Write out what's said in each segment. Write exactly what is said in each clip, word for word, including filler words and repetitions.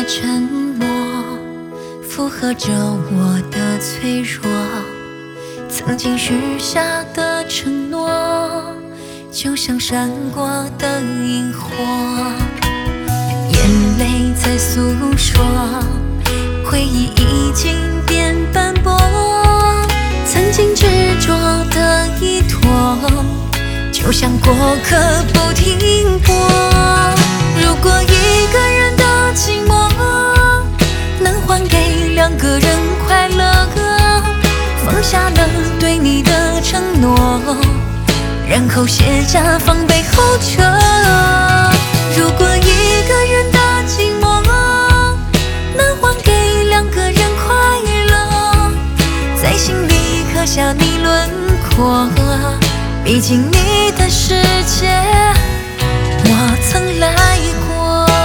沉默，附和着我的脆弱。曾经许下的承诺，就像闪过的萤火。眼泪在诉说，回忆已经变斑驳。曾经执着的依托，就像过客不停泊。如果一个人的寂寞能还给两个人快乐，放下了对你的承诺，然后卸下放背后车。如果一个人的寂寞能还给两个人快乐，在心里刻下你轮廓，毕竟你的世界我曾来过。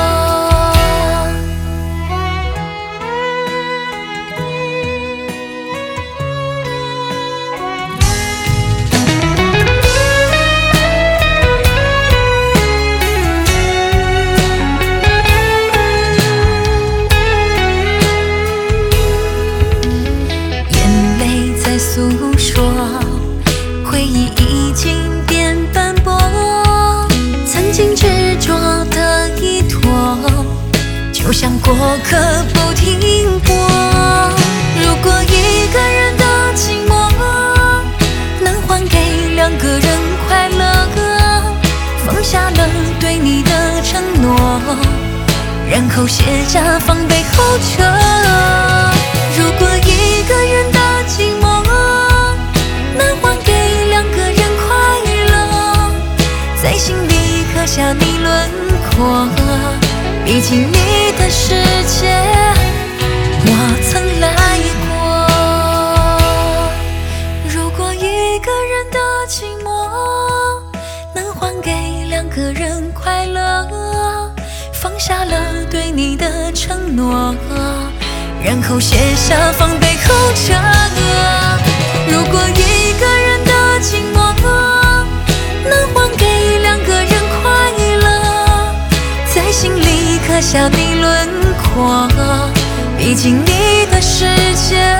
眼泪在诉说，回忆已经变斑驳。曾经执着的依托，就像过客不停泊。如果一个人的寂寞能还给两个人快乐，放下了对你的承诺，然后卸下放背后车。如果一个人的寂寞能还给两个人快乐，在心里刻下你轮廓，毕竟你的世界我曾来过。如果一个人的寂寞能还给两个人快乐，放下了对你的承诺，然后卸下放背后车。如果一个人的寂寞能还给两个人快乐，在心里刻下你轮廓，毕竟你的世界